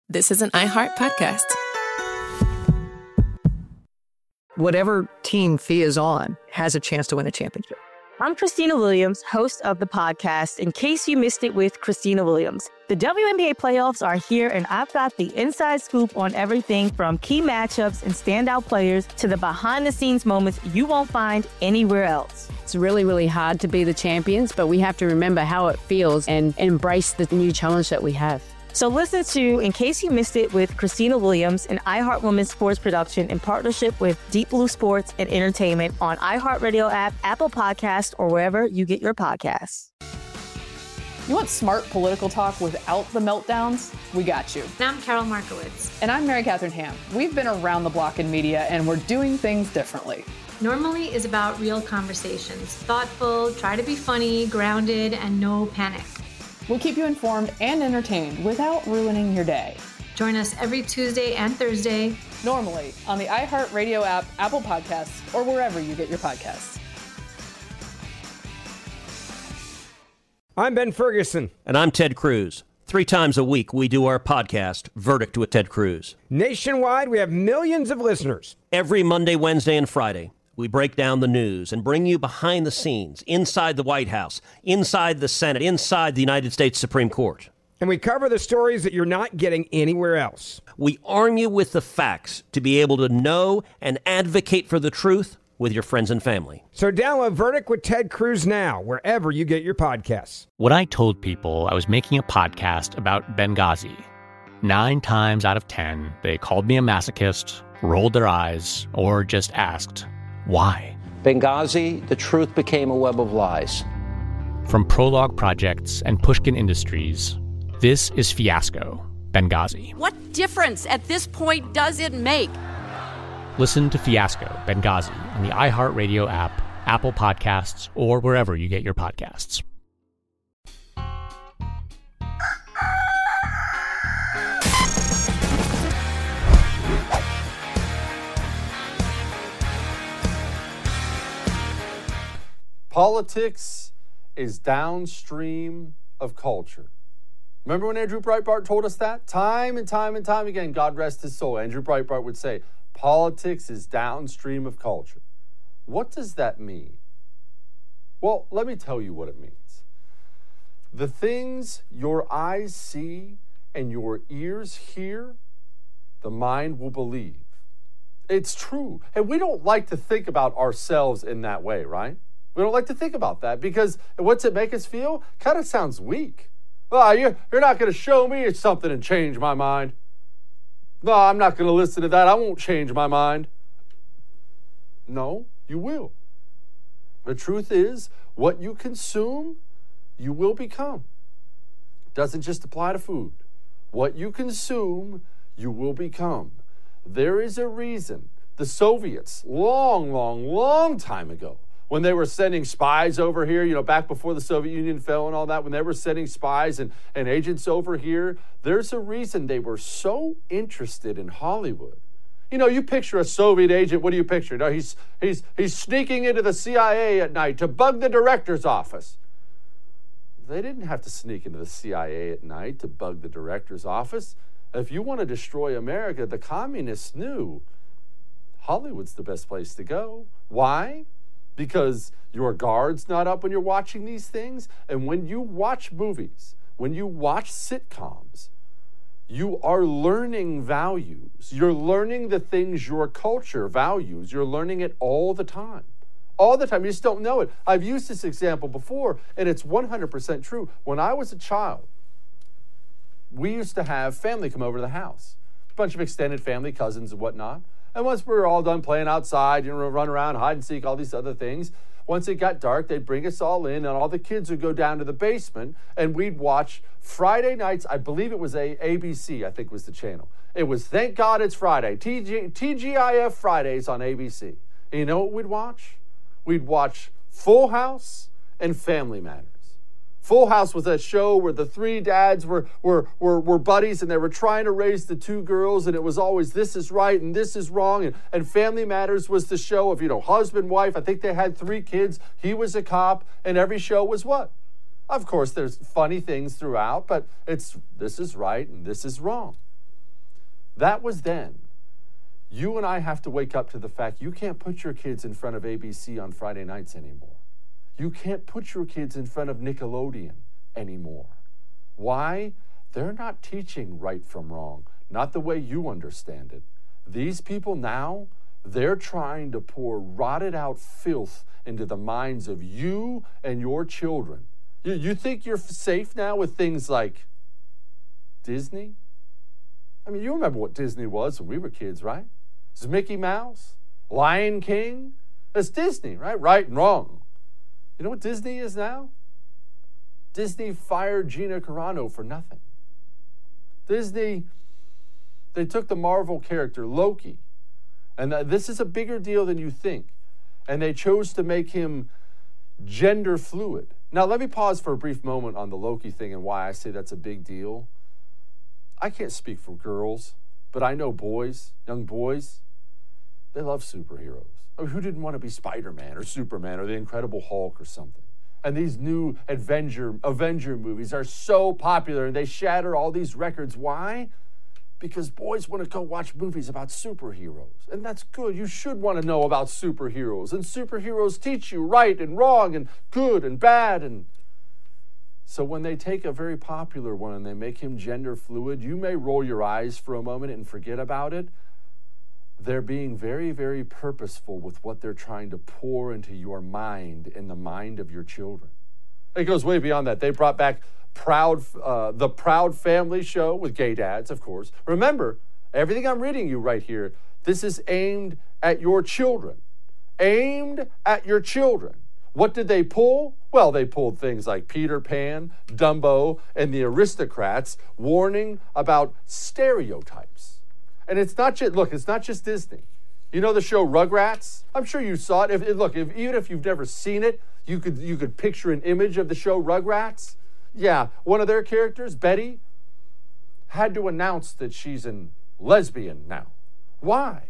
this is an iHeart podcast. Whatever team Thea is on has a chance to win a championship. I'm Christina Williams, host of the podcast, In Case You Missed It with Christina Williams. The WNBA playoffs are here, and I've got the inside scoop on everything from key matchups and standout players to the behind-the-scenes moments you won't find anywhere else. It's really, really hard to be the champions, but we have to remember how it feels and embrace the new challenge that we have. So listen to In Case You Missed It with Christina Williams, an iHeart Women's sports production in partnership with Deep Blue Sports and Entertainment on iHeartRadio app, Apple Podcasts, or wherever you get your podcasts. You want smart political talk without the meltdowns? We got you. And I'm Carol Markowitz. And I'm Mary Catherine Ham. We've been around the block in media, and we're doing things differently. Normally is about real conversations. Thoughtful, try to be funny, grounded, and no panic. We'll keep you informed and entertained without ruining your day. Join us every Tuesday and Thursday. Normally on the iHeartRadio app, Apple Podcasts, or wherever you get your podcasts. I'm Ben Ferguson. And I'm Ted Cruz. 3 times a week, we do our podcast, Verdict with Ted Cruz. Nationwide, we have millions of listeners. Every Monday, Wednesday, and Friday, we break down the news and bring you behind the scenes, inside the White House, inside the Senate, inside the United States Supreme Court. And we cover the stories that you're not getting anywhere else. We arm you with the facts to be able to know and advocate for the truth with your friends and family. So download Verdict with Ted Cruz now, wherever you get your podcasts. When I told people I was making a podcast about Benghazi, 9 times out of 10, they called me a masochist, rolled their eyes, or just asked, why? Benghazi, the truth became a web of lies. From Prologue Projects and Pushkin Industries, this is Fiasco, Benghazi. What difference at this point does it make? Listen to Fiasco, Benghazi on the iHeartRadio app, Apple Podcasts, or wherever you get your podcasts. Politics is downstream of culture. Remember when Andrew Breitbart told us that? Time and time and time again, God rest his soul, Andrew Breitbart would say, politics is downstream of culture. What does that mean? Well, let me tell you what it means. The things your eyes see and your ears hear, the mind will believe. It's true. And we don't like to think about ourselves in that way, right? We don't like to think about that because what's it make us feel? Kind of sounds weak. Oh, you're not going to show me something and change my mind. No, I'm not going to listen to that. I won't change my mind. No, you will. The truth is, what you consume, you will become. It doesn't just apply to food. What you consume, you will become. There is a reason the Soviets, long time ago, when they were sending spies over here, back before the Soviet Union fell and all that, when they were sending spies and agents over here, there's a reason they were so interested in Hollywood. You picture a Soviet agent, what do you picture? No, he's sneaking into the CIA at night to bug the director's office. They didn't have to sneak into the CIA at night to bug the director's office. If you want to destroy America, the communists knew Hollywood's the best place to go. Why? Because your guard's not up when you're watching these things. And when you watch movies, when you watch sitcoms, you are learning values. You're learning the things your culture values. You're learning it all the time. All the time. You just don't know it. I've used this example before, and it's 100% true. When I was a child, we used to have family come over to the house. A bunch of extended family, cousins and whatnot. And once we were all done playing outside, run around, hide and seek, all these other things, once it got dark, they'd bring us all in, and all the kids would go down to the basement, and we'd watch Friday nights. I believe it was ABC, I think was the channel. It was Thank God It's Friday, TGIF Fridays on ABC. And you know what we'd watch? We'd watch Full House and Family Matters. Full House was a show where the 3 dads were buddies, and they were trying to raise the 2 girls, and it was always this is right and this is wrong. And Family Matters was the show of, husband, wife. I think they had 3 kids. He was a cop, and every show was what? Of course, there's funny things throughout, but it's this is right and this is wrong. That was then. You and I have to wake up to the fact you can't put your kids in front of ABC on Friday nights anymore. You can't put your kids in front of Nickelodeon anymore. Why? They're not teaching right from wrong, not the way you understand it. These people now, they're trying to pour rotted out filth into the minds of you and your children. You think you're safe now with things like Disney? I mean, you remember what Disney was when we were kids, right? It's Mickey Mouse, Lion King. That's Disney, right? Right and wrong. You know what Disney is now? Disney fired Gina Carano for nothing. Disney, they took the Marvel character, Loki, and this is a bigger deal than you think, and they chose to make him gender fluid. Now, let me pause for a brief moment on the Loki thing and why I say that's a big deal. I can't speak for girls, but I know boys, young boys, they love superheroes. I mean, who didn't want to be Spider-Man or Superman or the Incredible Hulk or something? And these new Avenger movies are so popular and they shatter all these records. Why? Because boys want to go watch movies about superheroes. And that's good. You should want to know about superheroes. And superheroes teach you right and wrong and good and bad. And so when they take a very popular one and they make him gender fluid, you may roll your eyes for a moment and forget about it. They're being very, very purposeful with what they're trying to pour into your mind and the mind of your children. It goes way beyond that. They brought back the Proud Family show with gay dads, of course. Remember, everything I'm reading you right here, this is aimed at your children. Aimed at your children. What did they pull? Well, they pulled things like Peter Pan, Dumbo, and the Aristocrats, warning about stereotypes. And it's not just, look, it's not just Disney. You know the show Rugrats? I'm sure you saw it. Even if you've never seen it, you could picture an image of the show Rugrats. Yeah, one of their characters, Betty, had to announce that she's a lesbian now. Why?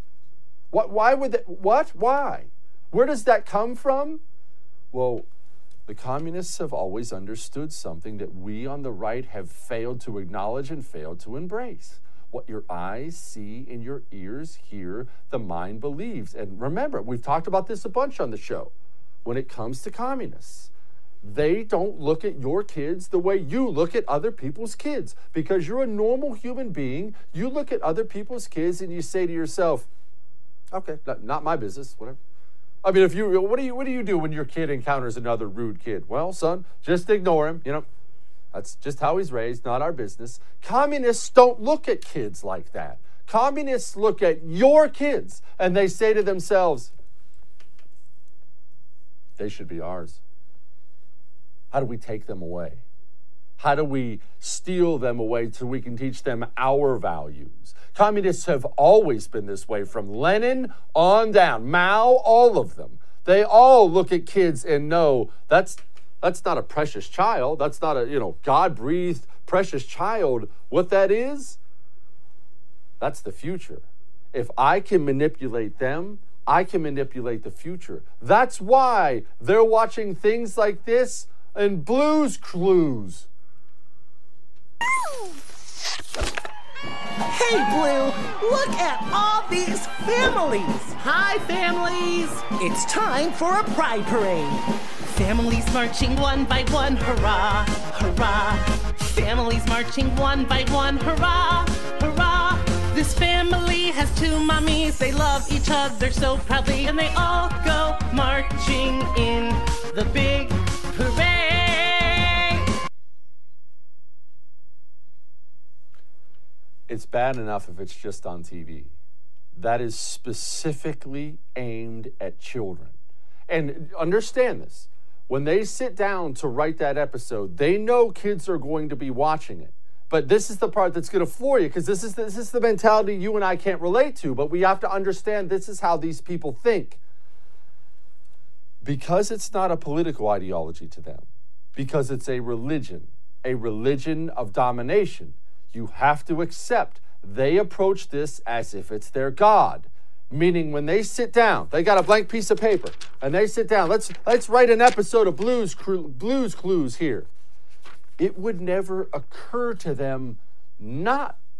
Why would that? What? Why? Where does that come from? Well, the communists have always understood something that we on the right have failed to acknowledge and failed to embrace. What your eyes see and your ears hear, the mind believes. And remember, we've talked about this a bunch on the show. When it comes to communists, they don't look at your kids the way you look at other people's kids. Because you're a normal human being, you look at other people's kids and you say to yourself, okay, not my business, whatever. I mean, what do you do when your kid encounters another rude kid? Well, son, just ignore him, you know. That's just how he's raised, not our business. Communists don't look at kids like that. Communists look at your kids and they say to themselves, they should be ours. How do we take them away? How do we steal them away so we can teach them our values? Communists have always been this way, from Lenin on down. Mao, all of them. They all look at kids and know that's not a precious child. That's not a, God-breathed precious child. What that is, that's the future. If I can manipulate them, I can manipulate the future. That's why they're watching things like this and Blue's Clues. Hey, Blue, look at all these families. Hi, families. It's time for a pride parade. Families marching one by one, hurrah, hurrah. Families marching one by one, hurrah, hurrah. This family has two mommies. They love each other so proudly, and they all go marching in the big parade. It's bad enough if it's just on TV. That is specifically aimed at children. And understand this. When they sit down to write that episode, they know kids are going to be watching it. But this is the part that's going to floor you, because this is the mentality you and I can't relate to. But we have to understand this is how these people think. Because it's not a political ideology to them, because it's a religion of domination, you have to accept they approach this as if it's their God. Meaning when they sit down, they got a blank piece of paper, and they sit down, let's write an episode of Blue's Clues here. It would never occur to them not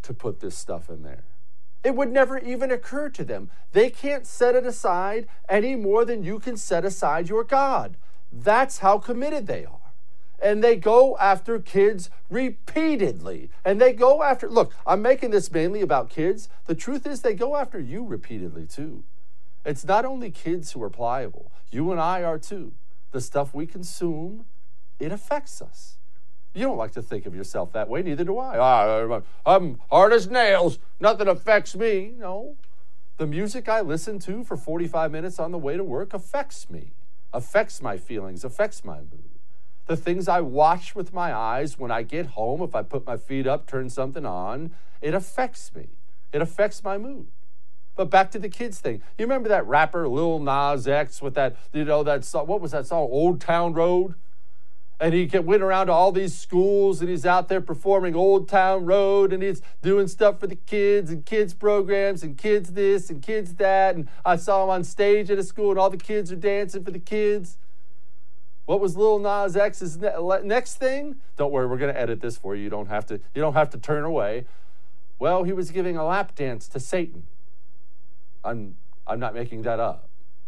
to put this stuff in there. It would never even occur to them. They can't set it aside any more than you can set aside your God. That's how committed they are. And they go after kids repeatedly. And they go after, look, I'm making this mainly about kids. The truth is they go after you repeatedly too. It's not only kids who are pliable. You and I are too. The stuff we consume, it affects us. You don't like to think of yourself that way, neither do I. I'm hard as nails. Nothing affects me. No. The music I listen to for 45 minutes on the way to work affects me, affects my feelings, affects my mood. The things I watch with my eyes when I get home, if I put my feet up, turn something on, it affects me. It affects my mood. But back to the kids thing. You remember that rapper Lil Nas X with that, that song, what was that song, Old Town Road? And he went around to all these schools and he's out there performing Old Town Road and he's doing stuff for the kids and kids programs and kids this and kids that. And I saw him on stage at a school and all the kids are dancing for the kids. What was Lil Nas X's next thing? Don't worry, we're going to edit this for you. You don't have to turn away. Well, he was giving a lap dance to Satan. I'm not making that up.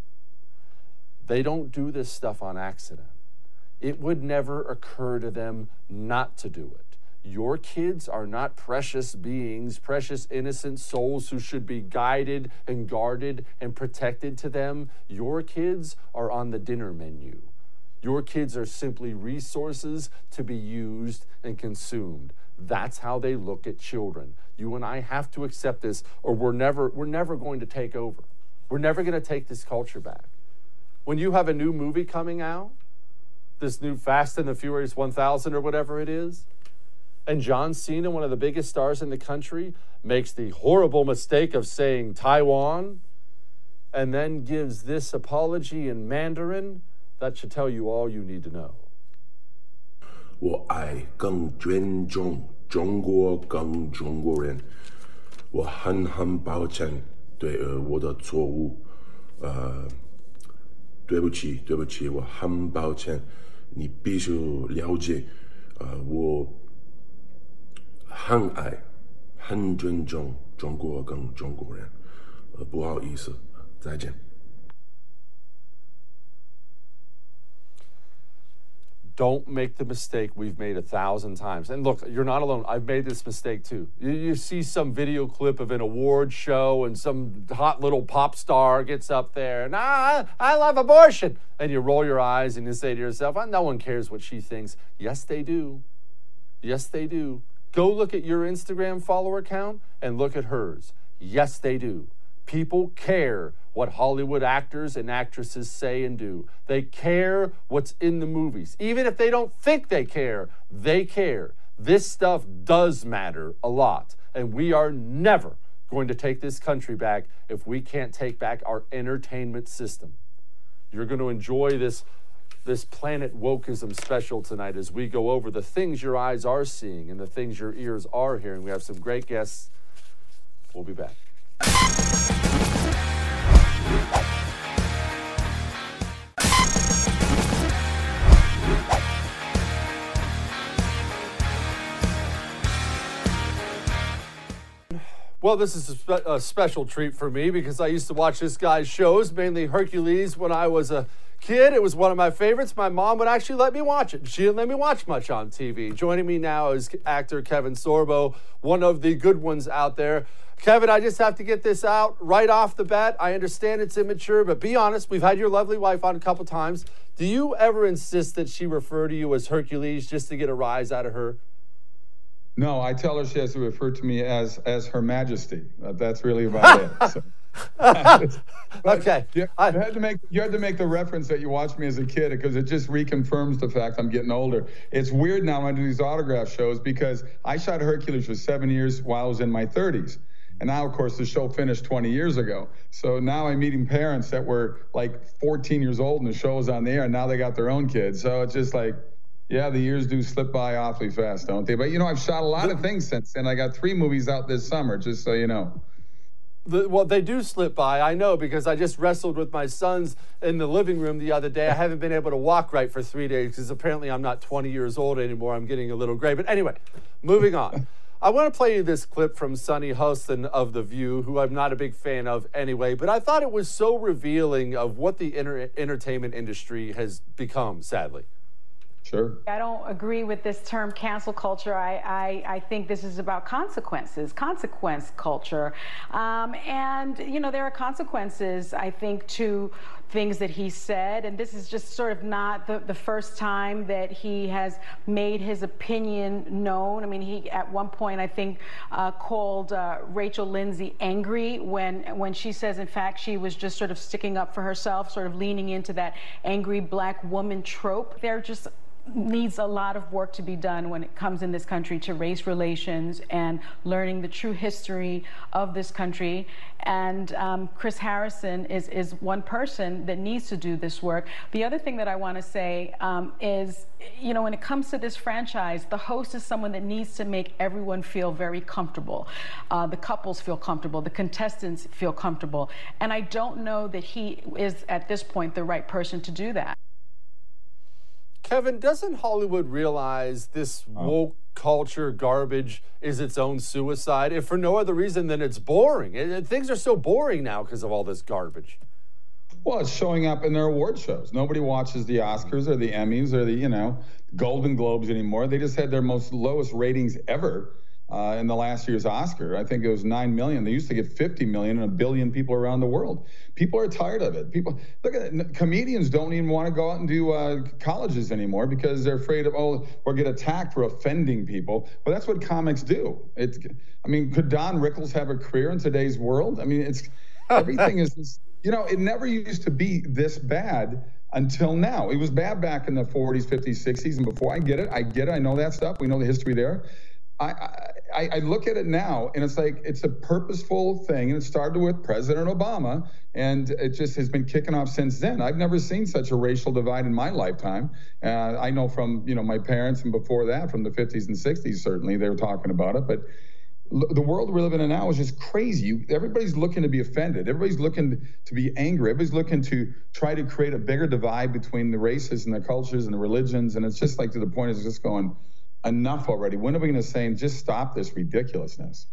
They don't do this stuff on accident. It would never occur to them not to do it. Your kids are not precious beings, precious innocent souls who should be guided and guarded and protected to them. Your kids are on the dinner menu. Your kids are simply resources to be used and consumed. That's how they look at children. You and I have to accept this, or we're never going to take over. We're never going to take this culture back. When you have a new movie coming out, this new Fast and the Furious 1000 or whatever it is, and John Cena, one of the biggest stars in the country, makes the horrible mistake of saying Taiwan and then gives this apology in Mandarin, that should tell you all you need to know. 我爱更尊重中国跟中国人，我很抱歉对我的错误，对不起，我很抱歉。你必须了解，我很爱、很尊重中国跟中国人，不好意思，再见。 Don't make the mistake we've made 1,000 times. And look, you're not alone. I've made this mistake too. You see some video clip of an award show and some hot little pop star gets up there and I love abortion. And you roll your eyes and you say to yourself, no one cares what she thinks. Yes, they do. Yes, they do. Go look at your Instagram follower count and look at hers. Yes, they do. People care what Hollywood actors and actresses say and do. They care what's in the movies. Even if they don't think they care, they care. This stuff does matter a lot. And we are never going to take this country back if we can't take back our entertainment system. You're going to enjoy this Planet Wokeism special tonight as we go over the things your eyes are seeing and the things your ears are hearing. We have some great guests. We'll be back. Well, this is a special treat for me because I used to watch this guy's shows, mainly Hercules, when I was a kid. It was one of my favorites. My mom would actually let me watch it. She didn't let me watch much on TV. Joining me now is actor Kevin Sorbo, one of the good ones out there. Kevin, I just have to get this out right off the bat. I understand it's immature, but be honest. We've had your lovely wife on a couple times. Do you ever insist that she refer to you as Hercules just to get a rise out of her? No, I tell her she has to refer to me as Her Majesty. That's really about it. So. Okay. You had to make the reference that you watched me as a kid because it just reconfirms the fact I'm getting older. It's weird now when I do these autograph shows because I shot Hercules for 7 years while I was in my 30s. And now, of course, the show finished 20 years ago. So now I'm meeting parents that were like 14 years old and the show was on the air and now they got their own kids. So it's just like, yeah, the years do slip by awfully fast, don't they? But, I've shot a lot of things since then. I got 3 movies out this summer, just so you know. Well, they do slip by, I know, because I just wrestled with my sons in the living room the other day. I haven't been able to walk right for 3 days because apparently I'm not 20 years old anymore. I'm getting a little gray. But anyway, moving on. I want to play you this clip from Sunny Hostin of The View, who I'm not a big fan of anyway, but I thought it was so revealing of what the entertainment industry has become, sadly. Sure. I don't agree with this term cancel culture. I think this is about consequences, consequence culture. And, you know, there are consequences, I think, to things that he said. And this is just sort of not the first time that he has made his opinion known. I mean, he at one point, I think, called Rachel Lindsay angry when she says, in fact, she was just sort of sticking up for herself, sort of leaning into that angry black woman trope. They're just needs a lot of work to be done when it comes in this country to race relations and learning the true history of this country. And Chris Harrison is one person that needs to do this work. The other thing that I want to say is, you know, when it comes to this franchise, the host is someone that needs to make everyone feel very comfortable. The couples feel comfortable, the contestants feel comfortable. And I don't know that he is, at this point, the right person to do that. Kevin, doesn't Hollywood realize this woke culture garbage is its own suicide, if for no other reason than it's boring? Things are so boring now because of all this garbage. Well, it's showing up in their award shows. Nobody watches the Oscars or the Emmys or the, you know, Golden Globes anymore. They just had their lowest ratings ever in the last year's Oscar. I think it was 9 million. They used to get 50 million and 1 billion people around the world. People are tired of it. People, look at it. Comedians don't even want to go out and do colleges anymore because they're afraid of, or get attacked for offending people. Well, that's what comics do. I mean, could Don Rickles have a career in today's world? I mean, everything is this, you know, it never used to be this bad until now. It was bad back in the 40s, 50s, 60s, and before. I get it. I know that stuff. We know the history there. I look at it now, and it's like it's a purposeful thing, and it started with President Obama, and it just has been kicking off since then. I've never seen such a racial divide in my lifetime. I know from, you know, my parents and before that, from the 50s and 60s, certainly they were talking about it, but the world we're living in now is just crazy. Everybody's looking to be offended. Everybody's looking to be angry. Everybody's looking to try to create a bigger divide between the races and the cultures and the religions, and it's just like to the point is just going, enough already. When are we going to say, just stop this ridiculousness?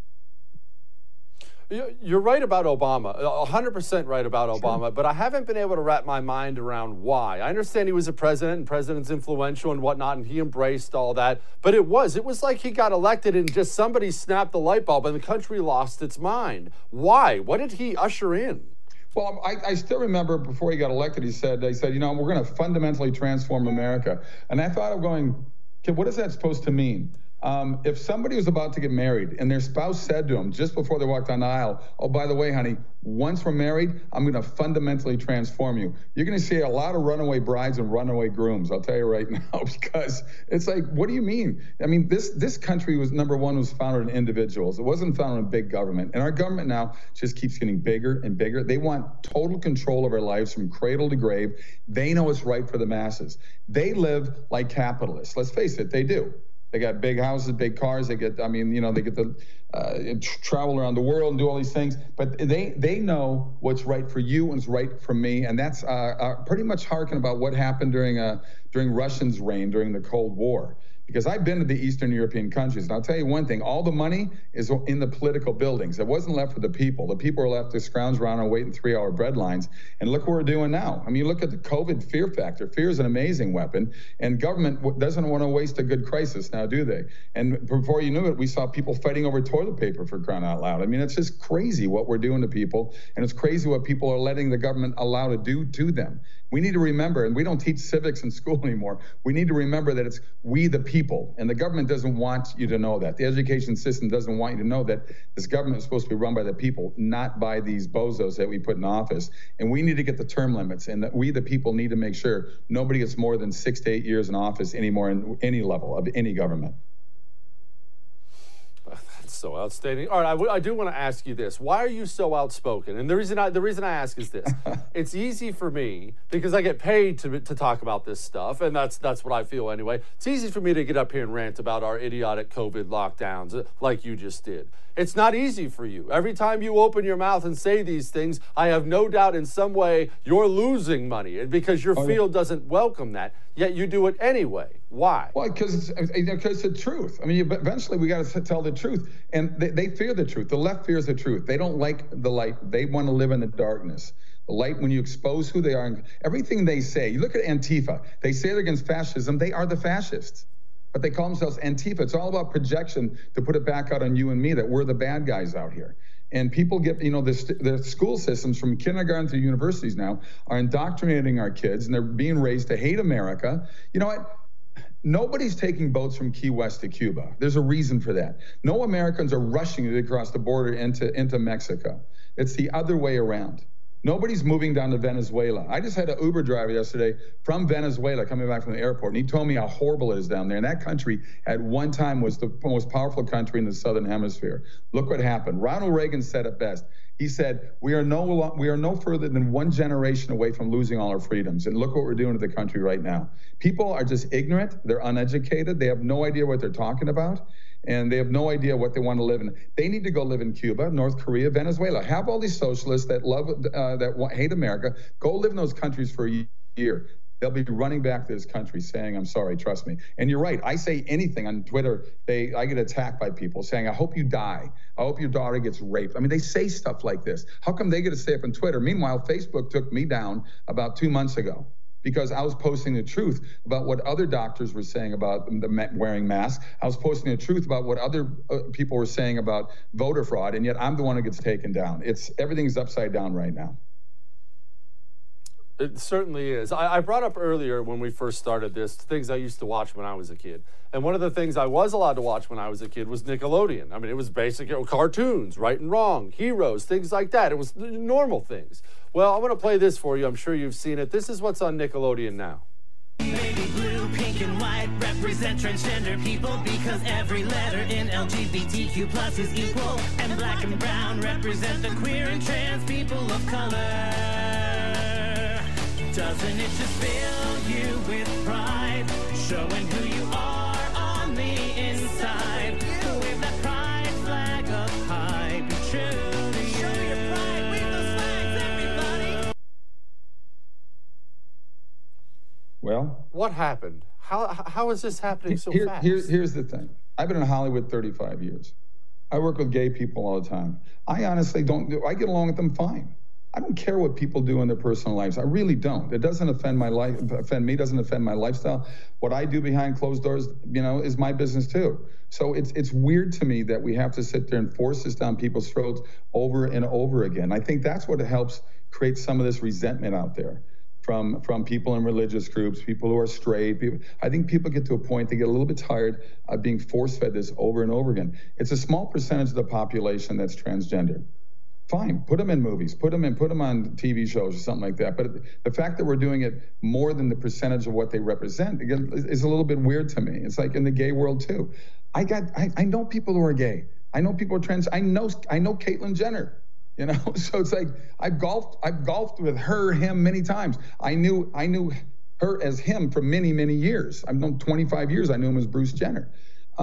You're right about Obama, 100% right about Obama, sure. But I haven't been able to wrap my mind around why. I understand he was a president and president's influential and whatnot, and he embraced all that, but it was like he got elected and just somebody snapped the light bulb and the country lost its mind. Why? What did he usher in? Well, I still remember before he got elected, he said, you know, we're going to fundamentally transform America. And I thought of going, okay, what is that supposed to mean? If somebody was about to get married and their spouse said to them just before they walked down the aisle, oh, by the way, honey, once we're married, I'm going to fundamentally transform you. You're going to see a lot of runaway brides and runaway grooms, I'll tell you right now, because it's like, what do you mean? I mean, this country was, number one, was founded on individuals. It wasn't founded on big government. And our government now just keeps getting bigger and bigger. They want total control of our lives from cradle to grave. They know it's right for the masses. They live like capitalists. Let's face it, they do. They got big houses, big cars. They get, I mean, you know, they get to travel around the world and do all these things. But they know what's right for you and what's right for me. And that's pretty much harking about what happened during Russia's reign during the Cold War. Because I've been to the Eastern European countries, and I'll tell you one thing, all the money is in the political buildings. It wasn't left for the people. The people are left to scrounge around and wait in 3-hour bread lines. And look what we're doing now. I mean, look at the COVID fear factor. Fear is an amazing weapon, and government doesn't want to waste a good crisis now, do they? And before you knew it, we saw people fighting over toilet paper, for crying out loud. I mean, it's just crazy what we're doing to people, and it's crazy what people are letting the government allow to do to them. We need to remember, and we don't teach civics in school anymore, we need to remember that it's we the people, and the government doesn't want you to know that. The education system doesn't want you to know that this government is supposed to be run by the people, not by these bozos that we put in office. And we need to get the term limits, and that we the people need to make sure nobody gets more than 6 to 8 years in office anymore in any level of any government. So outstanding. All right, I do want to ask you this. Why are you so outspoken? And the reason I ask is this. It's easy for me, because I get paid to talk about this stuff, and that's what I feel anyway. It's easy for me to get up here and rant about our idiotic COVID lockdowns like you just did. It's not easy for you. Every time you open your mouth and say these things, I have no doubt in some way you're losing money because your field doesn't welcome that, yet you do it anyway. Why? Well, because it's the truth. I mean, eventually we got to tell the truth. And they fear the truth. The left fears the truth. They don't like the light. They want to live in the darkness. The light, when you expose who they are, everything they say. You look at Antifa. They say they're against fascism. They are the fascists. But they call themselves Antifa. It's all about projection to put it back out on you and me that we're the bad guys out here. And people get, the school systems from kindergarten to universities now are indoctrinating our kids, and they're being raised to hate America. You know what? Nobody's taking boats from Key West to Cuba. There's a reason for that. No Americans are rushing across the border into Mexico. It's the other way around. Nobody's moving down to Venezuela. I just had an Uber driver yesterday from Venezuela coming back from the airport, and he told me how horrible it is down there. And that country at one time was the most powerful country in the Southern Hemisphere. Look what happened. Ronald Reagan said it best. He said, we are no further than one generation away from losing all our freedoms. And look what we're doing to the country right now. People are just ignorant. They're uneducated. They have no idea what they're talking about. And they have no idea what they want to live in. They need to go live in Cuba, North Korea, Venezuela. Have all these socialists that hate America go live in those countries for a year. They'll be running back to this country saying, I'm sorry, trust me. And you're right. I say anything on Twitter. I get attacked by people saying, I hope you die. I hope your daughter gets raped. I mean, they say stuff like this. How come they get to stay up on Twitter? Meanwhile, Facebook took me down about 2 months ago because I was posting the truth about what other doctors were saying about wearing masks. I was posting the truth about what other people were saying about voter fraud, and yet I'm the one who gets taken down. Everything's upside down right now. It certainly is. I brought up earlier when we first started this, things I used to watch when I was a kid. And one of the things I was allowed to watch when I was a kid was Nickelodeon. I mean, it was basic cartoons, right and wrong, heroes, things like that. It was normal things. Well, I want to play this for you. I'm sure you've seen it. This is what's on Nickelodeon now. Baby blue, pink and white represent transgender people because every letter in LGBTQ plus is equal. And black and brown represent the queer and trans people of color. Doesn't it just fill you with pride, showing who you are on the inside? Wave that pride flag up high, be true to you. Show your pride, wave those flags, everybody. Well, what happened? How is this happening so fast? Here's the thing. I've been in Hollywood 35 years. I work with gay people all the time. I honestly I get along with them fine. I don't care what people do in their personal lives. I really don't. It doesn't offend me, doesn't offend my lifestyle. What I do behind closed doors, is my business too. So it's weird to me that we have to sit there and force this down people's throats over and over again. I think that's what helps create some of this resentment out there from people in religious groups, people who are straight. I think people get to a point, they get a little bit tired of being force-fed this over and over again. It's a small percentage of the population that's transgender. Fine, put them in movies, put them on TV shows or something like that. But the fact that we're doing it more than the percentage of what they represent, again, is a little bit weird to me. It's like in the gay world too. I know people who are gay. I know people who are trans. I know Caitlyn Jenner. So it's like I've golfed with him many times. I knew her as him for many, many years. I've known 25 years. I knew him as Bruce Jenner.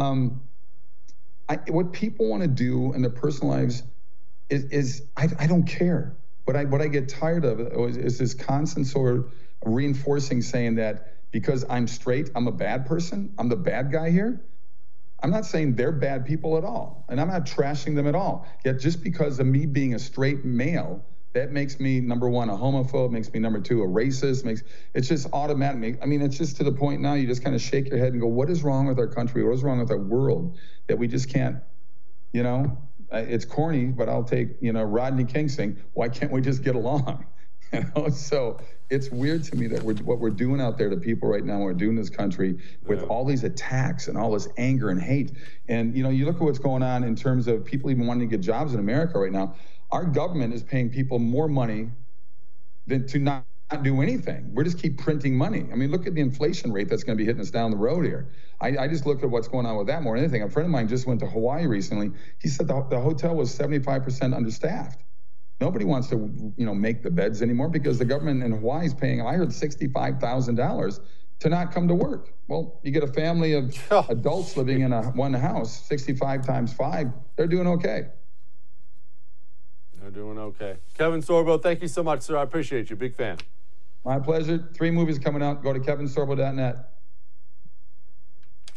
What people want to do in their personal lives is I don't care. What I get tired of is this constant sort of reinforcing saying that because I'm straight, I'm a bad person. I'm the bad guy here. I'm not saying they're bad people at all, and I'm not trashing them at all. Yet just because of me being a straight male, that makes me, number one, a homophobe, makes me, number two, a racist, it's just automatic. I mean, it's just to the point now you just kind of shake your head and go, what is wrong with our country? What is wrong with our world that we just can't, it's corny, but I'll take, Rodney King saying, why can't we just get along? So it's weird to me that what we're doing out there to people right now, we're doing this country with all these attacks and all this anger and hate. And, you look at what's going on in terms of people even wanting to get jobs in America right now. Our government is paying people more money than to not do anything. We just keep printing money. I mean, look at the inflation rate that's going to be hitting us down the road here. I just look at what's going on with that more than anything. A friend of mine just went to Hawaii recently. He said the hotel was 75% understaffed. Nobody wants to, make the beds anymore because the government in Hawaii is paying, I heard, $65,000 to not come to work. Well, you get a family of adults living in one house, 65 times 5, they're doing okay. They're doing okay. Kevin Sorbo, thank you so much, sir. I appreciate you. Big fan. My pleasure. 3 movies coming out. Go to kevinsorbo.net.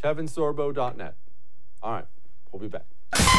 KevinSorbo.net. All right, we'll be back.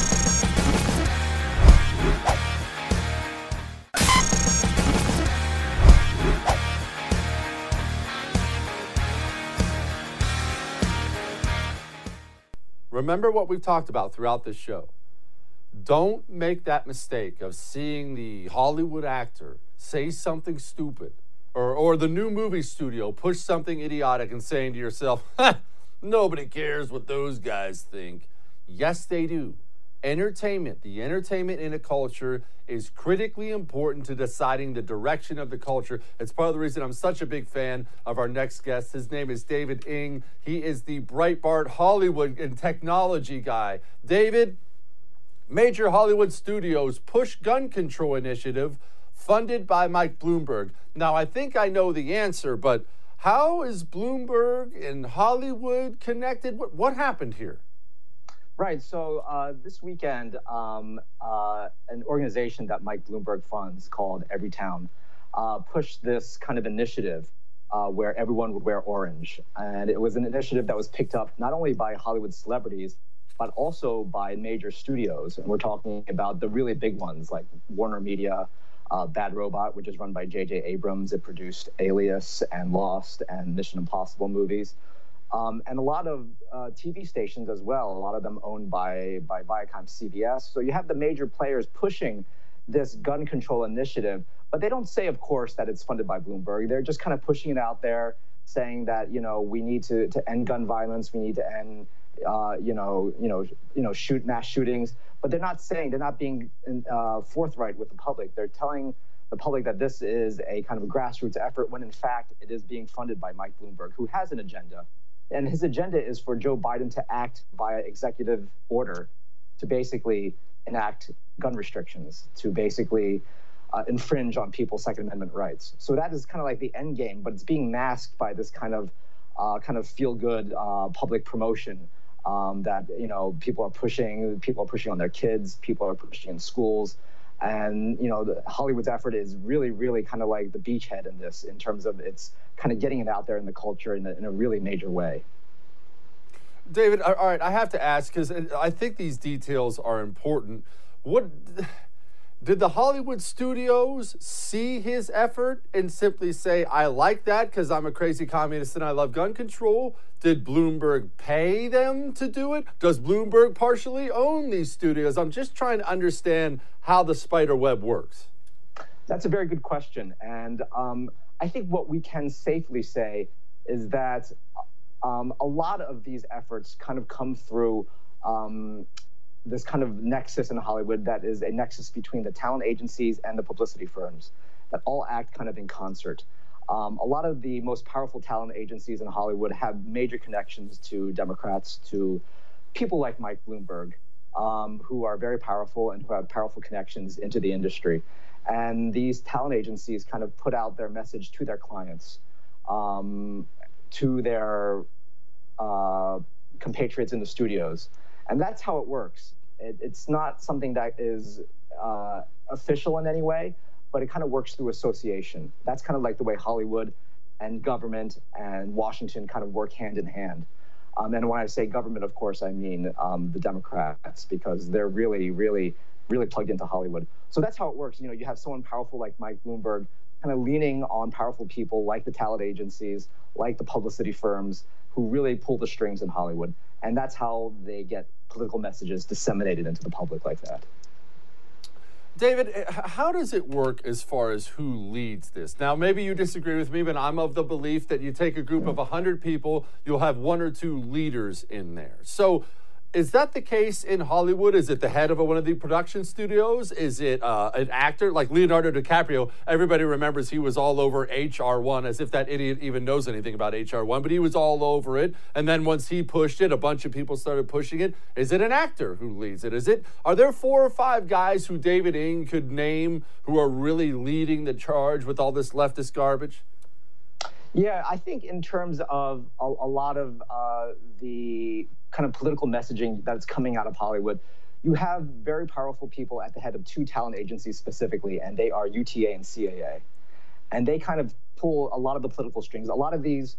Remember what we've talked about throughout this show. Don't make that mistake of seeing the Hollywood actor say something stupid or the new movie studio push something idiotic and saying to yourself, nobody cares what those guys think. Yes, they do. Entertainment, the entertainment in a culture is critically important to deciding the direction of the culture. It's part of the reason I'm such a big fan of our next guest. His name is David Ng. He is the Breitbart Hollywood and technology guy. David, major Hollywood studios push gun control initiative funded by Mike Bloomberg. Now, I think I know the answer, but how is Bloomberg and Hollywood connected? What happened here? Right. So this weekend, an organization that Mike Bloomberg funds called Everytown pushed this kind of initiative where everyone would wear orange. And it was an initiative that was picked up not only by Hollywood celebrities, but also by major studios. And we're talking about the really big ones like Warner Media, Bad Robot, which is run by J.J. Abrams. It produced Alias and Lost and Mission Impossible movies. And a lot of TV stations as well, a lot of them owned by Viacom CBS. So you have the major players pushing this gun control initiative, but they don't say, of course, that it's funded by Bloomberg. They're just kind of pushing it out there, saying that, we need to end gun violence, we need to end, shoot mass shootings. But they're not being forthright with the public. They're telling the public that this is a kind of a grassroots effort when, in fact, it is being funded by Mike Bloomberg, who has an agenda. And his agenda is for Joe Biden to act via executive order to basically enact gun restrictions, to basically infringe on people's Second Amendment rights. So that is kind of like the end game, but it's being masked by this kind of feel-good public promotion that people are pushing on their kids, people are pushing in schools. And, Hollywood's effort is really, really kind of like the beachhead in this, in terms of it's kind of getting it out there in the culture in a really major way. David, all right, I have to ask, because I think these details are important. What did the Hollywood studios see his effort and simply say, I like that because I'm a crazy communist and I love gun control? Did Bloomberg pay them to do it? Does Bloomberg partially own these studios? I'm just trying to understand how the spider web works. That's a very good question. And I think what we can safely say is that a lot of these efforts kind of come through this kind of nexus in Hollywood that is a nexus between the talent agencies and the publicity firms that all act kind of in concert. A lot of the most powerful talent agencies in Hollywood have major connections to Democrats, to people like Mike Bloomberg, who are very powerful and who have powerful connections into the industry. And these talent agencies kind of put out their message to their clients, to their compatriots in the studios. And that's how it works. It's not something that is official in any way, but it kind of works through association. That's kind of like the way Hollywood and government and Washington kind of work hand in hand. And when I say government, of course, I mean the Democrats, because they're really, really, really plugged into Hollywood. So that's how it works. You have someone powerful like Mike Bloomberg kind of leaning on powerful people like the talent agencies, like the publicity firms, who really pull the strings in Hollywood. And that's how they get political messages disseminated into the public like that. David, how does it work as far as who leads this? Now, maybe you disagree with me, but I'm of the belief that you take a group of 100 people, you'll have one or two leaders in there. So is that the case in Hollywood? Is it the head of one of the production studios? Is it an actor like Leonardo DiCaprio? Everybody remembers he was all over HR1, as if that idiot even knows anything about HR1, but he was all over it. And then once he pushed it, a bunch of people started pushing it. Is it an actor who leads it? Are there 4 or 5 guys who David Ng could name who are really leading the charge with all this leftist garbage? Yeah, I think in terms of a lot of the kind of political messaging that's coming out of Hollywood, you have very powerful people at the head of 2 talent agencies specifically, and they are UTA and CAA. And they kind of pull a lot of the political strings. A lot of these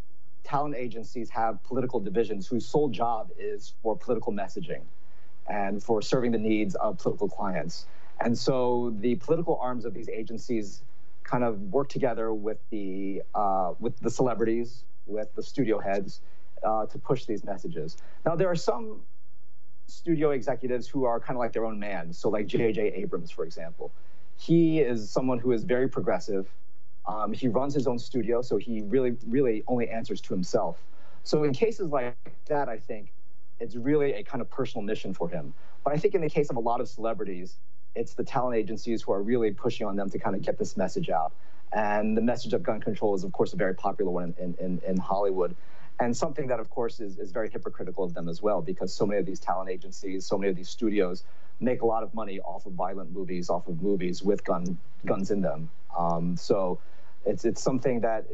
talent agencies have political divisions whose sole job is for political messaging and for serving the needs of political clients. And so the political arms of these agencies kind of work together with the celebrities, with the studio heads, to push these messages. Now, there are some studio executives who are kind of like their own man. So like J.J. Abrams, for example. He is someone who is very progressive. He runs his own studio, so he really only answers to himself. So in cases like that, I think it's really a kind of personal mission for him. But I think in the case of a lot of celebrities, it's the talent agencies who are really pushing on them to kind of get this message out. And the message of gun control is, of course, a very popular one in Hollywood. And something that, of course, is very hypocritical of them as well, because so many of these talent agencies, so many of these studios make a lot of money off of violent movies, off of movies with guns in them. So it's something that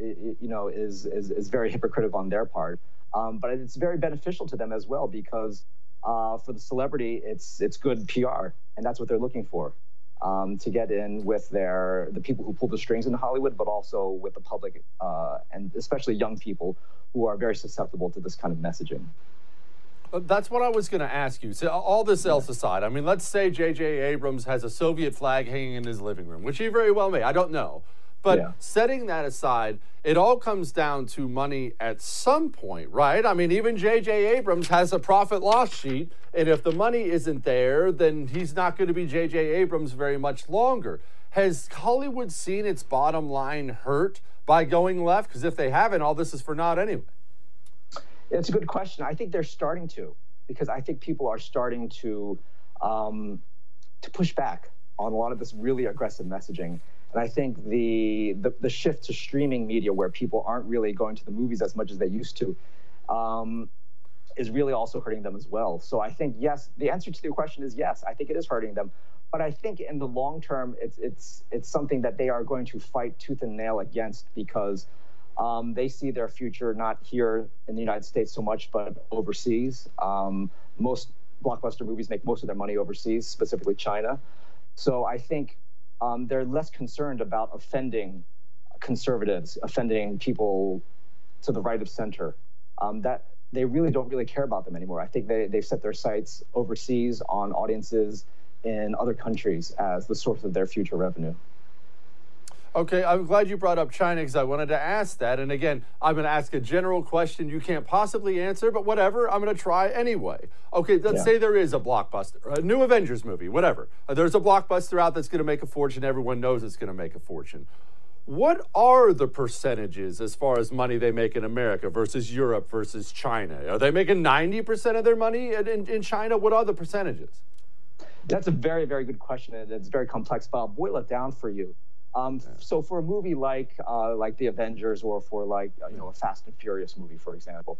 is very hypocritical on their part, but it's very beneficial to them as well, because for the celebrity, it's good PR, and that's what they're looking for, to get in with the people who pull the strings in Hollywood, but also with the public, and especially young people who are very susceptible to this kind of messaging. That's what I was going to ask you. So all this else aside, I mean, let's say J.J. Abrams has a Soviet flag hanging in his living room, which he very well may. I don't know. But setting that aside, it all comes down to money at some point, right? I mean, even J.J. Abrams has a profit loss sheet, and if the money isn't there, then he's not going to be J.J. Abrams very much longer. Has Hollywood seen its bottom line hurt by going left? Because if they haven't, all this is for naught anyway. It's a good question. I think they're starting to, because I think people are starting to push back on a lot of this really aggressive messaging. And I think the shift to streaming media, where people aren't really going to the movies as much as they used to, is really also hurting them as well. So I think, yes, the answer to your question is yes. I think it is hurting them. But I think in the long term, it's something that they are going to fight tooth and nail against, because they see their future not here in the United States so much, but overseas. Most blockbuster movies make most of their money overseas, specifically China. So I think they're less concerned about offending conservatives, offending people to the right of center. That they really don't care about them anymore. I think they've set their sights overseas on audiences in other countries as the source of their future revenue. Okay, I'm glad you brought up China, because I wanted to ask that. And again, I'm going to ask a general question you can't possibly answer, but whatever, I'm going to try anyway. Okay, let's say there is a blockbuster, a new Avengers movie, whatever. There's a blockbuster out that's going to make a fortune. Everyone knows it's going to make a fortune. What are the percentages as far as money they make in America versus Europe versus China? Are they making 90% of their money in China? What are the percentages? That's a very, very good question, and it's very complex, but I'll boil it down for you. So for a movie like The Avengers, or for a Fast and Furious movie, for example,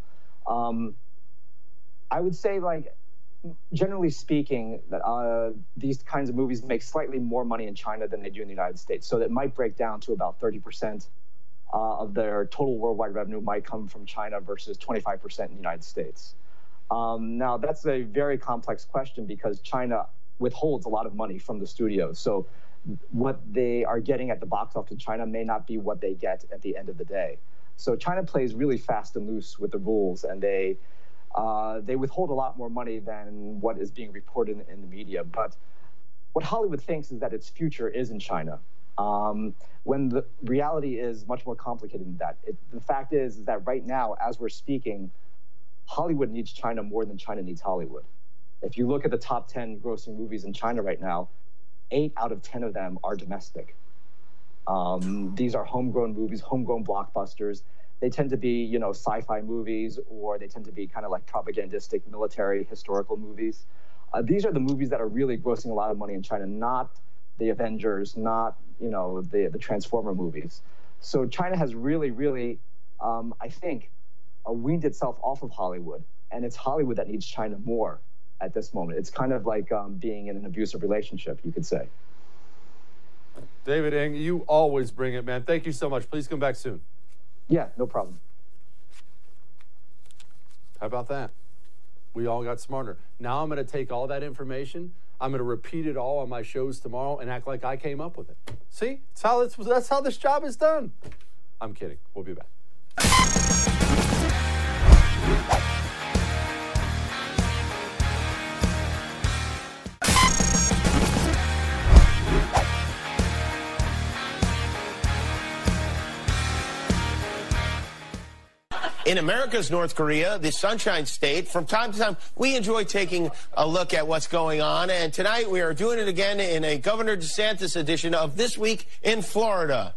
I would say, generally speaking, that these kinds of movies make slightly more money in China than they do in the United States. So that might break down to about 30% of their total worldwide revenue might come from China versus 25% in the United States. Now, that's a very complex question, because China withholds a lot of money from the studios. So what they are getting at the box office in China may not be what they get at the end of the day. So China plays really fast and loose with the rules, and they withhold a lot more money than what is being reported in the media. But what Hollywood thinks is that its future is in China, when the reality is much more complicated than that. The fact is that right now, as we're speaking, Hollywood needs China more than China needs Hollywood. If you look at the top 10 grossing movies in China right now, 8 out of 10 of them are domestic. These are homegrown movies, homegrown blockbusters. They tend to be, sci-fi movies, or they tend to be kind of like propagandistic, military, historical movies. These are the movies that are really grossing a lot of money in China, not the Avengers, not, the Transformer movies. So China has really, I think, weaned itself off of Hollywood, and it's Hollywood that needs China more at this moment. It's kind of like being in an abusive relationship, you could say. David Ng, you always bring it, man. Thank you so much. Please come back soon. Yeah, no problem. How about that? We all got smarter. Now I'm going to take all that information, I'm going to repeat it all on my shows tomorrow and act like I came up with it. See? That's how this job is done. I'm kidding. We'll be back. In America's North Korea, the Sunshine State, from time to time, we enjoy taking a look at what's going on. And tonight we are doing it again in a Governor DeSantis edition of This Week in Florida.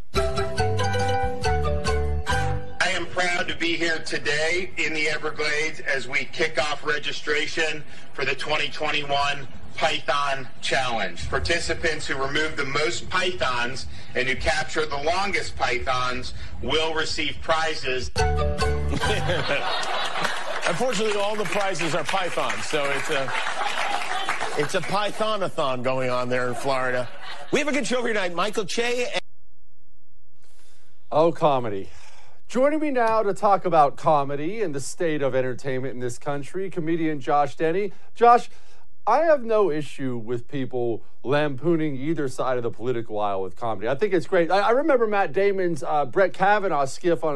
I am proud to be here today in the Everglades as we kick off registration for the 2021 Python Challenge. Participants who remove the most pythons and who capture the longest pythons will receive prizes. Unfortunately, all the prizes are pythons, so it's a python-a-thon going on there in Florida. We have a good show here tonight. Michael Che. Oh, comedy. Joining me now to talk about comedy and the state of entertainment in this country, comedian Josh Denny. Josh, I have no issue with people lampooning either side of the political aisle with comedy. I think it's great. I remember Matt Damon's Brett Kavanaugh skit on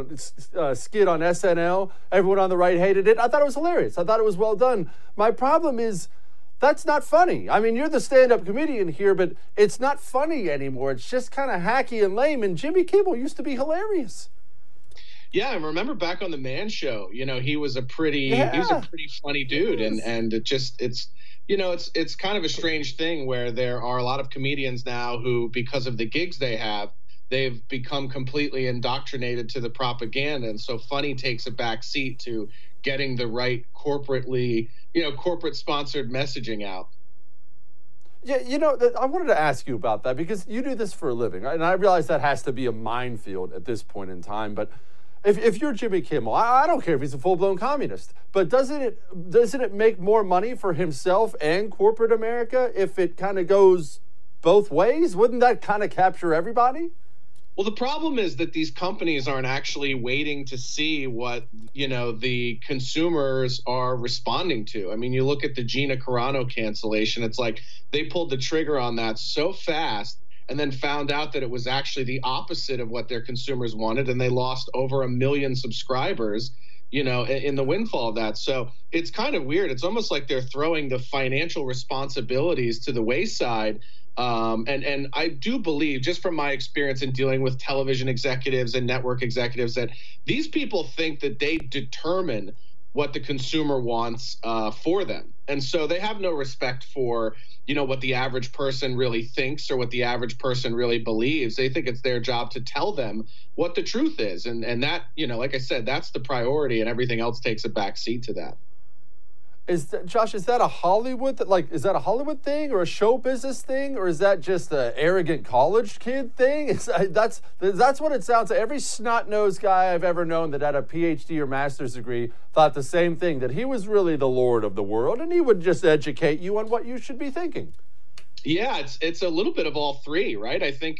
SNL. Everyone on the right hated it. I thought it was hilarious. I thought it was well done. My problem is that's not funny. I mean, you're the stand-up comedian here, but it's not funny anymore. It's just kind of hacky and lame, and Jimmy Kimmel used to be hilarious. Yeah, I remember back on the Man Show, he was a pretty funny dude, and it's kind of a strange thing where there are a lot of comedians now who, because of the gigs they have, they've become completely indoctrinated to the propaganda, and so funny takes a back seat to getting the right corporate sponsored messaging out. Yeah, I wanted to ask you about that because you do this for a living, right? And I realize that has to be a minefield at this point in time, but if you're Jimmy Kimmel, I don't care if he's a full-blown communist, but doesn't it make more money for himself and corporate America if it kind of goes both ways? Wouldn't that kind of capture everybody? Well, the problem is that these companies aren't actually waiting to see what, the consumers are responding to. I mean, you look at the Gina Carano cancellation, it's like they pulled the trigger on that so fast and then found out that it was actually the opposite of what their consumers wanted, and they lost over 1 million subscribers, in the windfall of that. So it's kind of weird. It's almost like they're throwing the financial responsibilities to the wayside. And I do believe, just from my experience in dealing with television executives and network executives, that these people think that they determine what the consumer wants for them. And so they have no respect for, what the average person really thinks or what the average person really believes. They think it's their job to tell them what the truth is. And that, like I said, that's the priority, and everything else takes a back seat to that. Josh, is that a Hollywood thing or a show business thing, or is that just an arrogant college kid thing? That's what it sounds like. Every snot-nosed guy I've ever known that had a PhD or master's degree thought the same thing, that he was really the lord of the world and he would just educate you on what you should be thinking. Yeah, it's a little bit of all three, right? I think,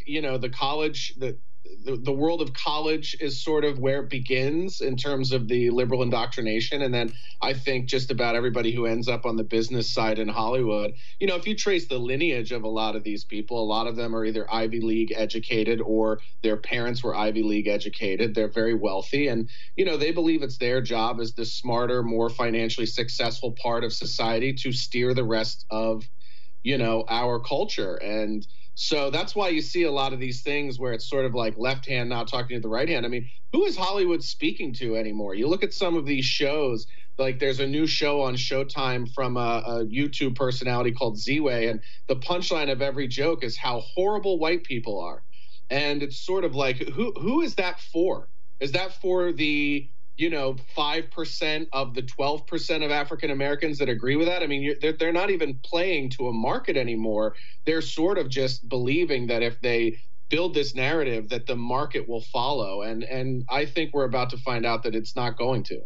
the world of college is sort of where it begins in terms of the liberal indoctrination. And then I think just about everybody who ends up on the business side in Hollywood, if you trace the lineage of a lot of these people, a lot of them are either Ivy League educated or their parents were Ivy League educated. They're very wealthy. And, they believe it's their job as the smarter, more financially successful part of society to steer the rest of, our culture. And so that's why you see a lot of these things where it's sort of like left hand now talking to the right hand. I mean, who is Hollywood speaking to anymore? You look at some of these shows, like there's a new show on Showtime from a YouTube personality called Z-Way, and the punchline of every joke is how horrible white people are. And it's sort of like, who is that for? Is that for the 5% of the 12% of African Americans that agree with that? I mean, they're not even playing to a market anymore. They're sort of just believing that if they build this narrative that the market will follow. And I think we're about to find out that it's not going to.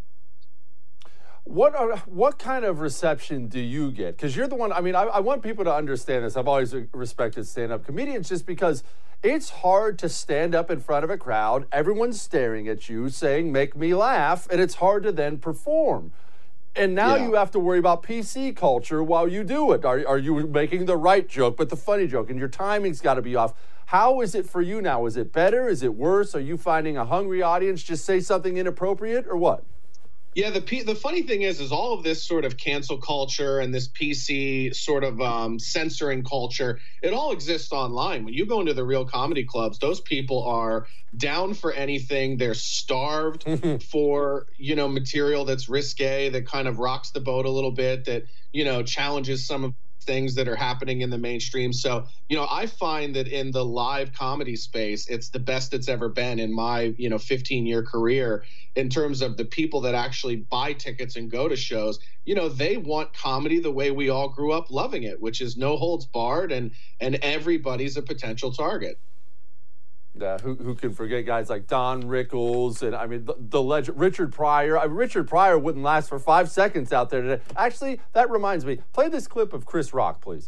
What kind of reception do you get? Because you're the one, I want people to understand this. I've always respected stand-up comedians just because it's hard to stand up in front of a crowd, everyone's staring at you, saying, make me laugh, and it's hard to then perform. And now you have to worry about PC culture while you do it. Are you making the right joke, but the funny joke, and your timing's got to be off. How is it for you now? Is it better? Is it worse? Are you finding a hungry audience just say something inappropriate, or what? Yeah, the funny thing is all of this sort of cancel culture and this PC sort of censoring culture, it all exists online. When you go into the real comedy clubs, those people are down for anything. They're starved for, material that's risque, that kind of rocks the boat a little bit, that, challenges some of things that are happening in the mainstream. So, I find that in the live comedy space, it's the best it's ever been in my, 15-year career in terms of the people that actually buy tickets and go to shows. They want comedy the way we all grew up loving it, which is no holds barred and everybody's a potential target. Yeah, who can forget guys like Don Rickles and, I mean, the legend, Richard Pryor. Richard Pryor wouldn't last for 5 seconds out there today. Actually, that reminds me. Play this clip of Chris Rock, please.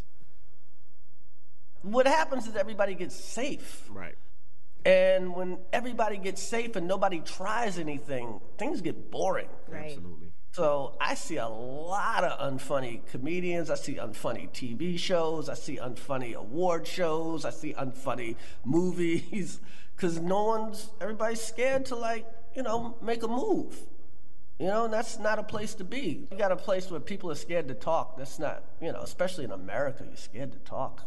What happens is everybody gets safe. Right. And when everybody gets safe and nobody tries anything, things get boring. Right. Absolutely. So I see a lot of unfunny comedians. I see unfunny TV shows. I see unfunny award shows. I see unfunny movies because everybody's scared to make a move. And that's not a place to be. You got a place where people are scared to talk. That's not, especially in America, you're scared to talk.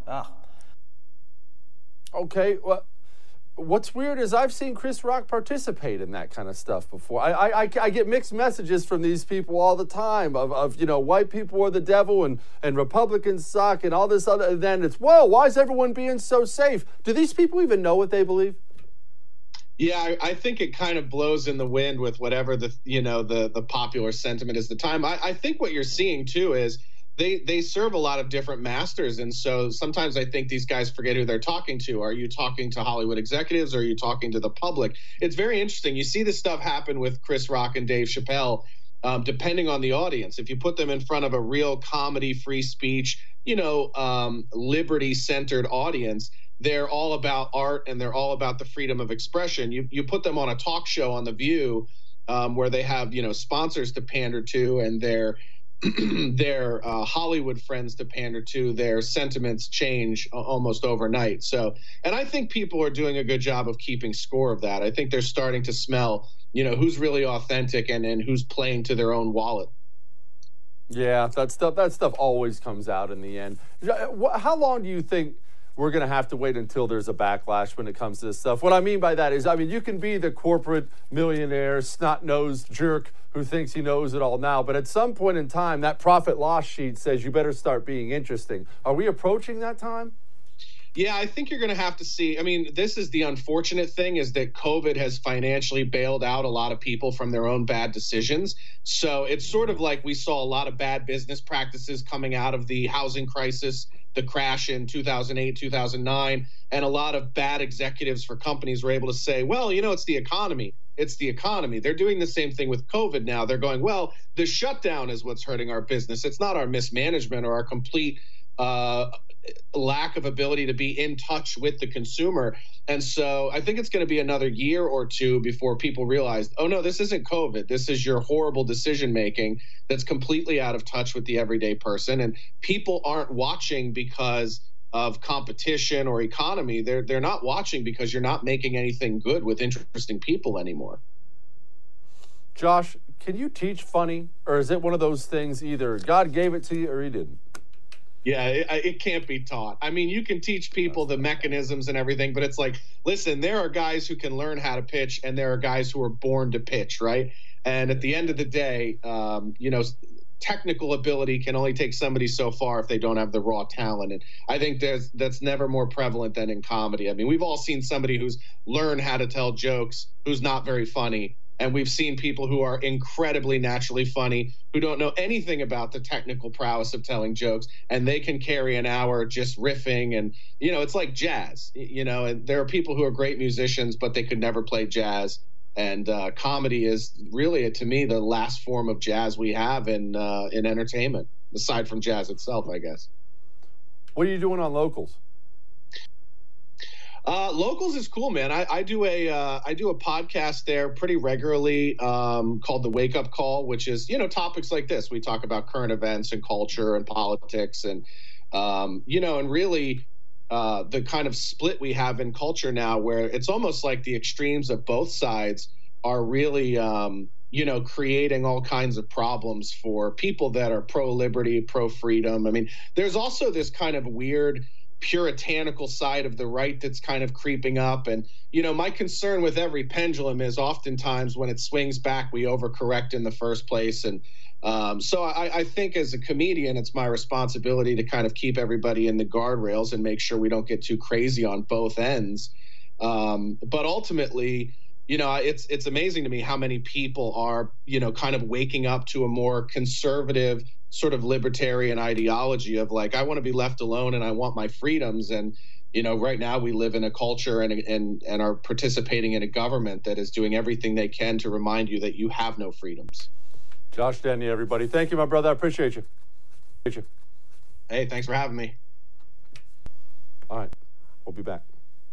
Okay, well, what's weird is I've seen Chris Rock participate in that kind of stuff before. I get mixed messages from these people all the time of white people are the devil and Republicans suck and all this other. And then it's, whoa, why is everyone being so safe? Do these people even know what they believe? Yeah, I think it kind of blows in the wind with whatever the popular sentiment is at the time. I think what you're seeing too is they serve a lot of different masters. And so sometimes I think these guys forget who they're talking to. Are you talking to Hollywood executives or are you talking to the public? It's very interesting. You see this stuff happen with Chris Rock and Dave Chappelle, depending on the audience. If you put them in front of a real comedy, free speech, liberty-centered audience, they're all about art and they're all about the freedom of expression. You put them on a talk show on The View where they have, sponsors to pander to and their Hollywood friends to pander to, their sentiments change almost overnight. So, and I think people are doing a good job of keeping score of that. I think they're starting to smell, who's really authentic and who's playing to their own wallet. Yeah, that stuff always comes out in the end. How long do you think we're going to have to wait until there's a backlash when it comes to this stuff? What I mean by that is, you can be the corporate millionaire, snot-nosed jerk who thinks he knows it all now, but at some point in time, that profit-loss sheet says you better start being interesting. Are we approaching that time? Yeah, I think you're going to have to see. I mean, this is the unfortunate thing is that COVID has financially bailed out a lot of people from their own bad decisions. So it's sort of like we saw a lot of bad business practices coming out of the housing crisis, the crash in 2008, 2009, and a lot of bad executives for companies were able to say, well, it's the economy. It's the economy. They're doing the same thing with COVID now. They're going, well, the shutdown is what's hurting our business. It's not our mismanagement or our complete lack of ability to be in touch with the consumer. And so I think it's going to be another year or two before people realize, oh, no, this isn't COVID. This is your horrible decision making that's completely out of touch with the everyday person. And people aren't watching because of competition or economy. They're not watching because you're not making anything good with interesting people anymore. Josh, can you teach funny, or is it one of those things either God gave it to you or he didn't? Yeah, it can't be taught. I mean, you can teach people the mechanisms and everything, but it's like, listen, there are guys who can learn how to pitch and there are guys who are born to pitch, right? And at the end of the day, technical ability can only take somebody so far if they don't have the raw talent. And I think that's never more prevalent than in comedy. I mean, we've all seen somebody who's learned how to tell jokes who's not very funny. And we've seen people who are incredibly naturally funny, who don't know anything about the technical prowess of telling jokes, and they can carry an hour just riffing. And, it's like jazz, and there are people who are great musicians, but they could never play jazz. And comedy is really, to me, the last form of jazz we have in entertainment, aside from jazz itself, I guess. What are you doing on Locals? Locals is cool, man. I do a podcast there pretty regularly called The Wake Up Call, which is, topics like this. We talk about current events and culture and politics and, and really the kind of split we have in culture now where it's almost like the extremes of both sides are really creating all kinds of problems for people that are pro-liberty, pro-freedom. I mean, there's also this kind of weird puritanical side of the right that's kind of creeping up. And, my concern with every pendulum is oftentimes when it swings back, we overcorrect in the first place. And so I think as a comedian, it's my responsibility to kind of keep everybody in the guardrails and make sure we don't get too crazy on both ends. But ultimately, it's amazing to me how many people are, kind of waking up to a more conservative sort of libertarian ideology of like, I want to be left alone and I want my freedoms. And, right now we live in a culture and are participating in a government that is doing everything they can to remind you that you have no freedoms. Josh Denny, everybody. Thank you, my brother. I appreciate you. Hey, thanks for having me. All right. We'll be back.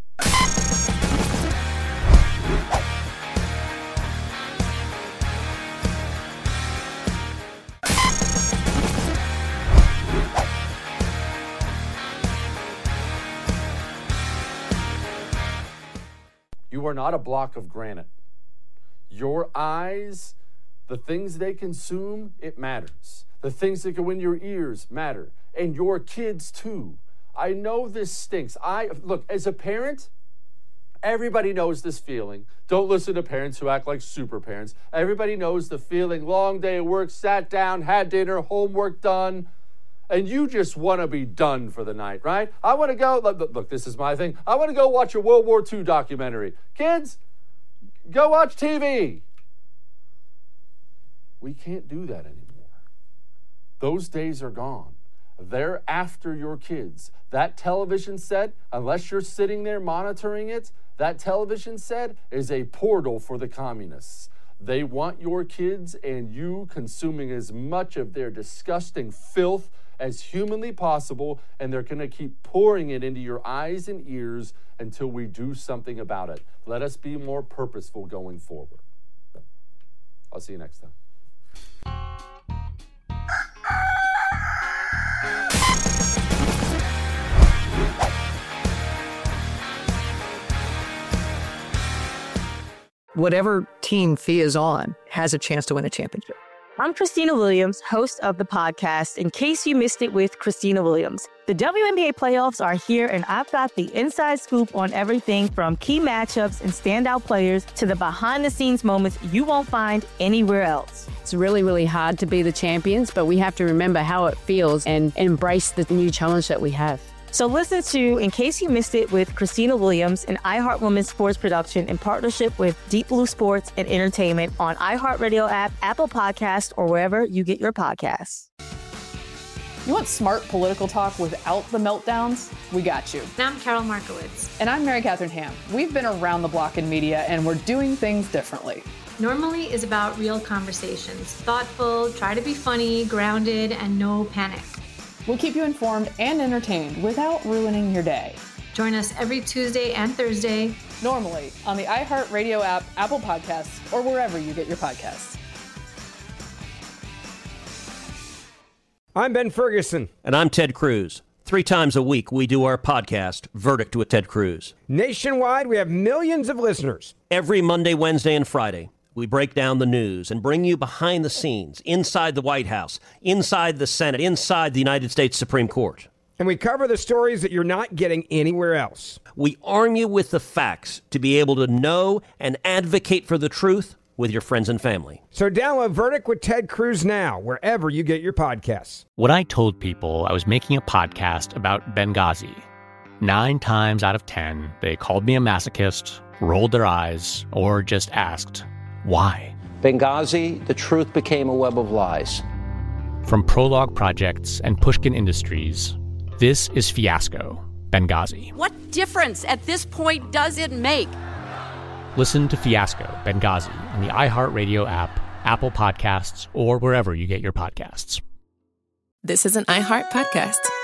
You are not a block of granite. Your eyes, the things they consume, it matters. The things that go in your ears matter. And your kids too. I know this stinks. Look, as a parent, everybody knows this feeling. Don't listen to parents who act like super parents. Everybody knows the feeling. Long day at work, sat down, had dinner, homework done. And you just want to be done for the night, right? I want to go, look, this is my thing. I want to go watch a World War II documentary. Kids, go watch TV. We can't do that anymore. Those days are gone. They're after your kids. That television set, unless you're sitting there monitoring it, that television set is a portal for the communists. They want your kids and you consuming as much of their disgusting filth as humanly possible, and they're going to keep pouring it into your eyes and ears until we do something about it. Let us be more purposeful going forward. I'll see you next time. Whatever team Fee is on has a chance to win a championship. I'm Christina Williams, host of the podcast, In Case You Missed It with Christina Williams. The WNBA playoffs are here, and I've got the inside scoop on everything from key matchups and standout players to the behind-the-scenes moments you won't find anywhere else. It's really, really hard to be the champions, but we have to remember how it feels and embrace the new challenge that we have. So listen to In Case You Missed It with Christina Williams, an iHeart Women's sports production in partnership with Deep Blue Sports and Entertainment on iHeartRadio app, Apple Podcasts, or wherever you get your podcasts. You want smart political talk without the meltdowns? We got you. And I'm Carol Markowitz. And I'm Mary Catherine Ham. We've been around the block in media, and we're doing things differently. Normally is about real conversations. Thoughtful, try to be funny, grounded, and no panic. We'll keep you informed and entertained without ruining your day. Join us every Tuesday and Thursday. Normally on the iHeartRadio app, Apple Podcasts, or wherever you get your podcasts. I'm Ben Ferguson. And I'm Ted Cruz. 3 times a week, we do our podcast, Verdict with Ted Cruz. Nationwide, we have millions of listeners. Every Monday, Wednesday, and Friday, we break down the news and bring you behind the scenes, inside the White House, inside the Senate, inside the United States Supreme Court. And we cover the stories that you're not getting anywhere else. We arm you with the facts to be able to know and advocate for the truth with your friends and family. So download Verdict with Ted Cruz now, wherever you get your podcasts. When I told people I was making a podcast about Benghazi, 9 times out of 10, they called me a masochist, rolled their eyes, or just asked, why? Benghazi, the truth became a web of lies. From Prologue Projects and Pushkin Industries, this is Fiasco, Benghazi. What difference at this point does it make? Listen to Fiasco, Benghazi on the iHeartRadio app, Apple Podcasts, or wherever you get your podcasts. This is an iHeart podcast.